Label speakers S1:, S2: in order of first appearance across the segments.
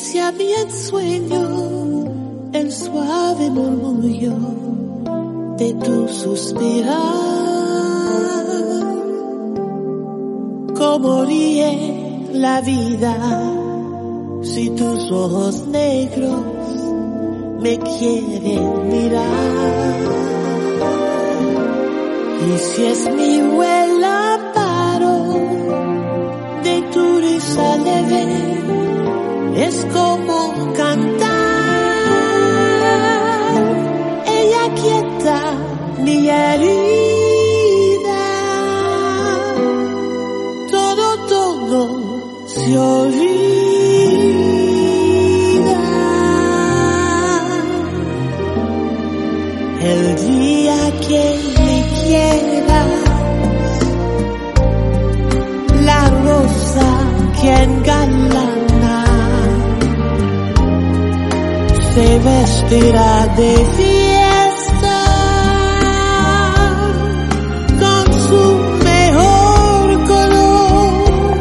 S1: acaricia mi ensueño, el suave murmullo de tu suspirar. Cómo ríe la vida si tus ojos negros me quieren mirar. Y si es mi vuelo amparo de tu risa leve, es como cantar. Ella quieta mi herida, todo se olvida. El día que me quieras, la rosa que engalana se vestirá de fiesta con su mejor color,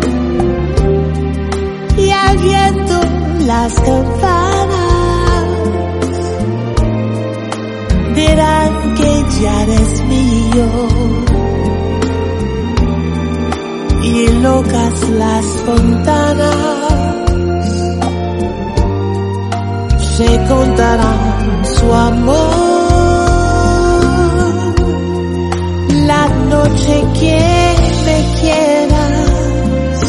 S1: y al viento las campanas dirán que ya eres mío, y locas las fontanas se contarán su amor. La noche que me quieras,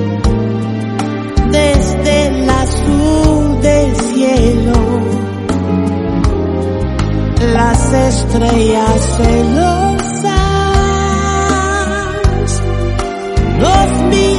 S1: desde el azul del cielo, las estrellas celosas nos miran.